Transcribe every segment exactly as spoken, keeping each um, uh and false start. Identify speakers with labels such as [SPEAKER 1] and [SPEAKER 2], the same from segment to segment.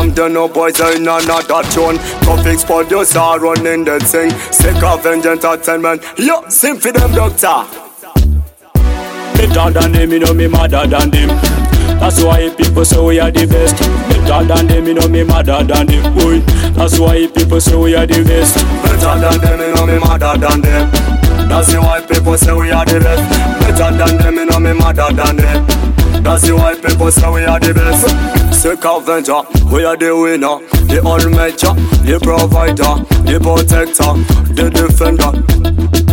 [SPEAKER 1] Bomb the no boys in another tune. Graphics producer running the thing. Sick of entertainment. Yo, sing for them doctor.
[SPEAKER 2] Better than them, you know me madder than them. That's why people say we are the best. Better than them, you know me madder than them. Boy, that's why people say we are the best.
[SPEAKER 1] Better than them, you know me madder than them. That's why people say we are the best. Better than them, you know me madder than them. That's why people say we are the best. Sick Avenger, we are the winner, the all-major, the provider, the protector, the defender.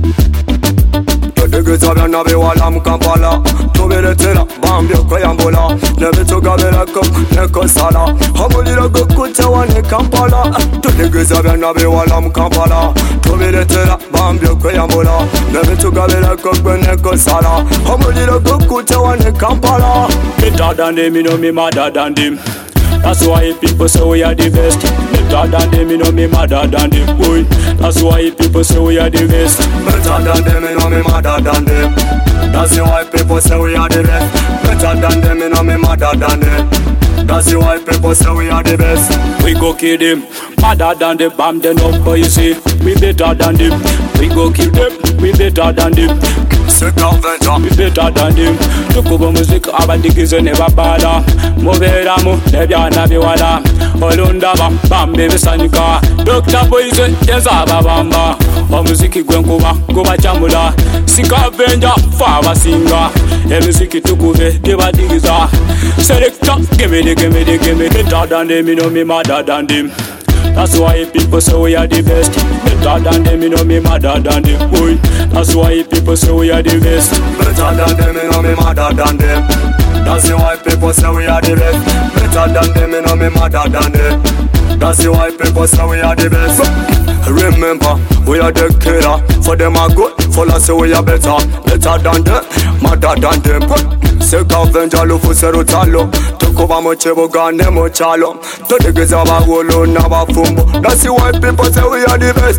[SPEAKER 1] Gizabya nabi wala mkampala Tubiletera bambyo kweyambola Nebitugabira ko nekosala Hamulira gokutewa ne Kampala Tudigizabya nabi wala mkampala Tubiletera bambyo kweyambola Nebitugabira ko nekosala Hamulira gokutewa ne Kampala.
[SPEAKER 2] Better than them, you know me madder than them. That's why people say we are the best. Better than them, you know me madder than them. Boy, that's why people say we are the best.
[SPEAKER 1] Better than them, you know me madder than them. That's why people say we are the best. Better than them, you know me madder than them. That's why people say we are the best.
[SPEAKER 2] We go kill them, madder than them. Bam them up, but you see, we better than them. We go kill them, we better than them.
[SPEAKER 1] Sick Avenger,
[SPEAKER 2] we better than them. Tukuba music, abadigize never bother. Movera mu, nebyana biwala. Olundaba, bambe bisanika. Doctor Poison, yezaba bamba. Omuziki gwenkuba, guba chamula. Sick Avenger, fava singa. Emuziki tukube, debadigiza. Selector, give me the, give me the, give me the. Better than them, you know me madder than them. That's why people say we are the best. Better than them, you know me madder than them. Boy, that's why people say we are the best.
[SPEAKER 1] Better than them, you know me madder than them. That's why people say we are the best. Better than them, you know me madder than them. That's why people say we are the best. Remember, we are the killer. For them are good, for us we are better. Better than them, madder than them. Sick Avenger lufu serutalo. Tukuba mochebo gane mochalo. Tudigiza bagolo na bafumbo. That's why people say we are the best.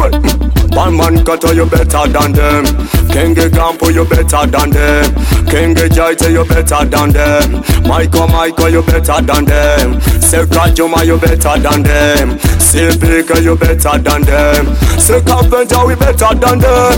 [SPEAKER 1] One man cutter, you better than them. Kenge Gampo, you better than them. Kenge Jaite, you better than them. Michael, Michael, you better than them. Seka Juma, you better than them. Sipika, you better than them. Seka Avenger, we better than them.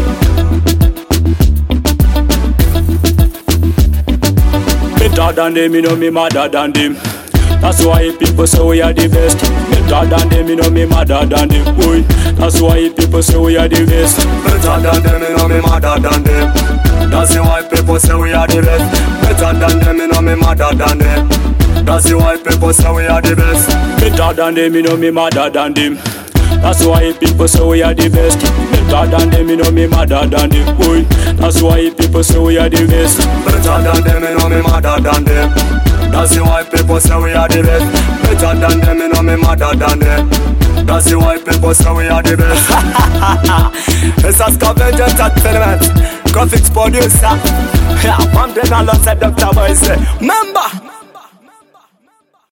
[SPEAKER 2] Better than them, you know me madder than them. That's why people say we are the best. Better than them, you know me madder than them. Boy, that's why people say we are the best.
[SPEAKER 1] Better than them, you know me madder than them. That's why people say we are the best. Better than them, you know me madder than them. That's why people say we are the best.
[SPEAKER 2] Better than them, you know me madder than them. That's why people say we are the best. Better than them, you know me madder than them. Boy, that's why people say we are the best.
[SPEAKER 1] Better than them, you know me madder than them. That's why people say we are the best. Better than them, you know me madder than them. That's why people say we are the best. It's a Scavenger Entertainment. Graphics producer. Yeah, I'm then alongside Doctor Boys. Remember.